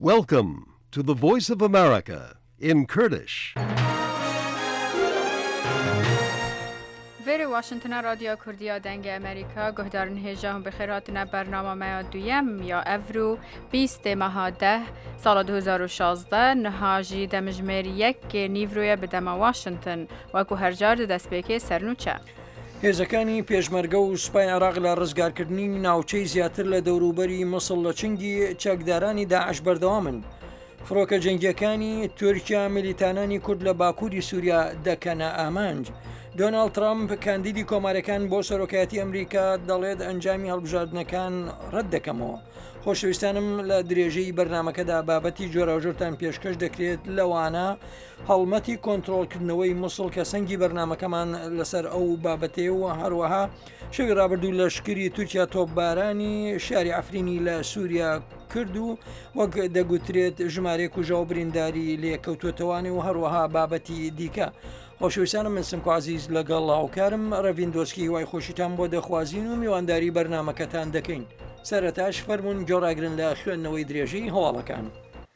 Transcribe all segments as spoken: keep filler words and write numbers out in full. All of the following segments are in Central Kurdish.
Welcome to the Voice of America in Kurdish. ویر واشنگتن رادیو کردیا دنگ امریکا گهدارن هجام بخیراتنا برنامه ما دویم یا افرو بیست ماه ده سال دو هزار و شانزده نهاجی دمجمیر یک نیوروی بدم واشنگتن وکو هر جار دست بیکی سرنوچه. هێزەکانی پێشمەرگە و سوپای عێراق لە ڕزگارکردنی ناوچەی زیاتر لە دەوروبەری مەسڵ لە چنگی چەکدارانی داعش بەردەوامن. فڕۆکە جەنگیەکانی تورکیا میلیتانانی کورد لە باکووری سووریا دەکەنە ئامانج. دۆناڵد ترامپ کاندیدی کۆمارەکان بۆ سەرۆکایەتی ئەمریکا دەڵێت ئەنجامی هەڵبژاردنەکان ڕەت دەکەمەوە. خۆشەویستانم لە درێژەی بەرنامەکەدا بابەتی جۆراوجۆرتان پێشکەش دەکرێت لەوانە هەڵمەتی کۆنتڕۆڵکردنەوەی مووسڵ کە سەنگی بەرنامەکەمان لەسەر ئەو بابەتێ و هەروەها شەوی ڕابردوو لەشکری تورکیا تۆپبارانی شاری ئەفرینی لە سووریا کرد و وەک دەگوترێت ژمارەیەک و ژەو برینداری لێکەوتوێتەوانی و هەروەها بابەتی دیکە. خۆشەویستانم من سمکۆ عەزیز لەگەڵ هاوکارم ڕەڤین دۆسکی وای خۆشیتان بۆ دەخوازین و میوانداری بەرنامەکەتان دەکەین. سەرەتاش فەرموون جۆراگرن لە خوێندنەوەی درێژەی هەواڵەکان.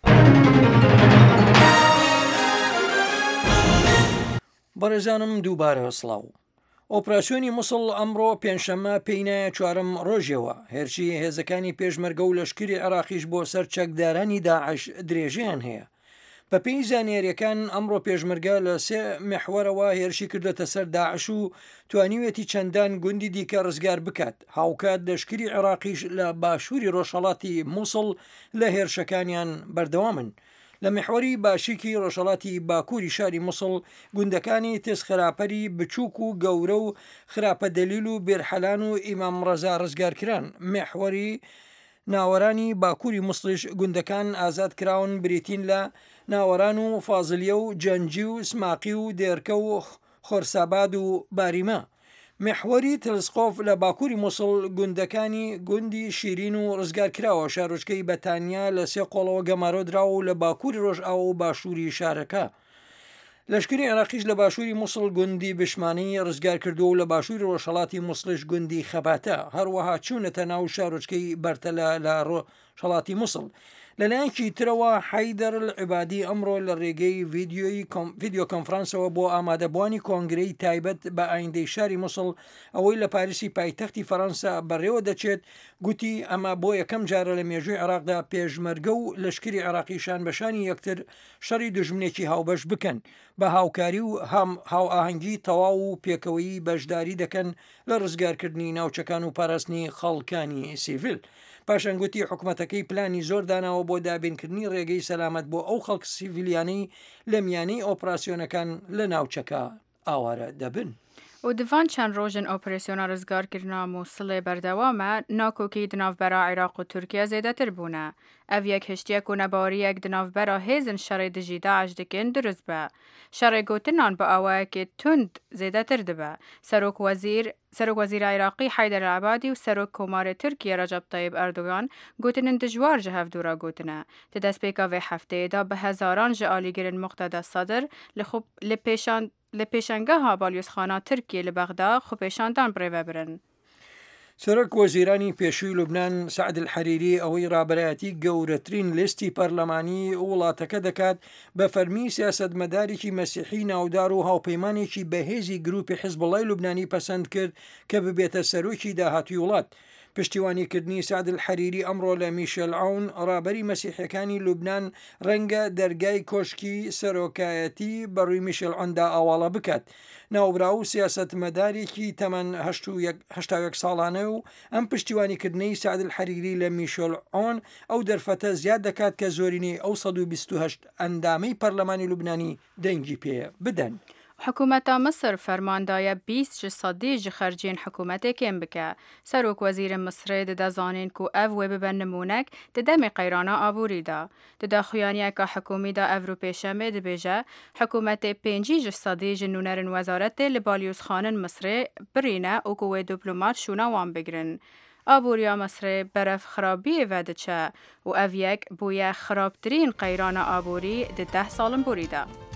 بەڕێزانم دووبارە سڵاو. ئۆپراسیۆنی مووسڵ ئەمڕۆ پێنجشەممە پێینایە چوارەم ڕۆژەوە هێرشی هێزەکانی پێشمەرگە و لەشکری عێراقیش بۆ سەر چەکدارانی داعش درێژیان هەیە. بە پێی زانیاریەکان ئەمڕۆ پێشمەرگە لە سێ مێحوەرەوە هێرشی کردوێتە سەر داعش و توانیوێتی چەندان گوندی دیکە ڕزگار بکات. هاوکات لەشکری عێراقیش لە باشووری ڕۆژهەڵاتی مووسڵ لە هێرشەکانیان بەردەوامن. لە محوەری باشیکی ڕۆژهەڵاتی باکووری شاری مووسڵ گوندەکانی تێز خراپەری بچووک و گەورە و خراپە دەلیل و بێرحەلان و ئیمام ڕەزا ڕزگارکران. محوەری ناوەرانی باکووری مووسڵیش گوندەکان ئازاد کراون بریتین لە ناوەران و فازلیە و جەنجی و سماقی و دێرکە و خۆرساباد و باریمە. محوەری تلسقۆف لە باکووری مووسڵ گوندەکانی گوندی شیرین و ڕزگار کراوە. شارۆچکەی بەتانیا لە سێ قۆڵەوە گەمارۆدراوە و لە باکووری ڕۆژئاوا و باشووری شارەکە. لەشکری عێراقیش لە باشووری مووسڵ گوندی بشمانی ڕزگار کردو و لە باشووری ڕۆژهەڵاتی مووسڵش گوندی خەباتە. هەروەها چوونەتە ناو شارۆچکەی بەرتەلە لە ڕۆژهەڵاتی مووسڵ. لەلایەنکی ترەوە حەیدەر العیبادی ئەمڕۆ لە ڕێگەی ڤیدیۆ کۆنفرانسەوە بۆ ئامادەبوانی کۆنگرەی تایبەت بە ئایندەی شاری مووسڵ ئەوەی لە پاریسی پایتەختی فەڕەنسا بەڕێوە دەچێت گوتی ئەمە بۆ یەکەم جارە لە مێژووی عێراقدا پێشمەرگە و لەشکری عێراقیشان بەشانی یەکتر شەڕی دژمنێکی هاوبەش بکەن بە هاوکاری و هاو ئاهەنگی تەواو و پێکەوەی بەشداری دەکەن لە ڕزگارکردنی ناوچەکان و پاراستنی خەڵکانی سیڤیل. پاشانگوتی حکوومەتەکەی پلانی زۆر داناوە بۆ دابینکردنی ڕێگەی سەلامەت بۆ ئەو خەڵک سیڤیلیانەی لە میانەی ئۆپراسیۆنەکان لە ناوچەکە ئاوارە دەبن. و دوان چند روژن اپراسیون رزگارکردنا مووسڵێ بەردەوامە ناکۆکی دناوبەرا عێراق و تورکیا زێدەتر بوونە. ئەڤ یەک هشتیەک و نەباوەریەک دناوبەرا هێزن شەڕی دژی داعش دکن دروست بە. شەڕێ گوتنان بە ئاوایەکی تند زێدەتر دەبە. سەرۆک وەزیر سەرۆک وەزیر عێراقی حەیدەر العیبادی و سەرۆک کۆمارە تورکیا ڕەجەب تایب ئەردۆغان گوتنن دژوار ji hevdûra gotine. Di destpêka vê hefteyê de bi hezaran ji alîgirên Muqteda Sadr li pêşan li pêşangeha balyozxana Tirkiye li Bexda xwepêşandan birêve birin. سەرۆک وەزیرانی پێشووی لوبنان سەعد الحەریری ئەوەی ڕابەرایەتی گەورەترین لیستی پەرلەمانی وڵاتەکە دەکات بە فەرمی سیاسەتمەدارێکی مەسیحی ناودار و هاوپەیمانێکی بەهێزی گروپی حیزبوڵای لوبنانی پەسەند کرد کە ببێتە سەرۆکی داهاتووی وڵات. پشتیوانیکردنی سعد الحەریری ئەمڕۆ لە میشێل عون ڕابەری مەسیحەکانی لوبنان ڕەنگە دەرگای کۆشکی سەرۆکایەتی بەڕووی میشێل عوندا ئاواڵە بکات. ناوبرا و سیاسەتمەدارێکی تەمەن هەشتا و یەک ساڵانە و ئەم پشتیوانیکردنەی سعد الحەریری لە میشێل عون ئەو دەرفەتە زیاد دەکات کە زۆرینەی ئەو سەد و بیست و هەشت ئەندامەی پەرلەمانی لوبنانی دەنگی پێ بدەن. حکومتا مصر فرماندایە بیست ji sedî ji xercên hikûmetê kêm bike. Serok Wezîrê Misrê dide zanîn ku ev wê bibe nimûnek di demê qeyrana aborî de. Di daxuyaniyeka hikûmî de ev rûpêşemê dibêje hikûmetê pêncî ji sedî ji nûnerên wezaretê li balyozxanin Misrê birîne û ku wê diplomat şûna wan bigirin. Aboriya Misrê beref xirabiyê ve diçe û ev yek bûye xirabtirîn qeyrana aborî di deh salin borî de.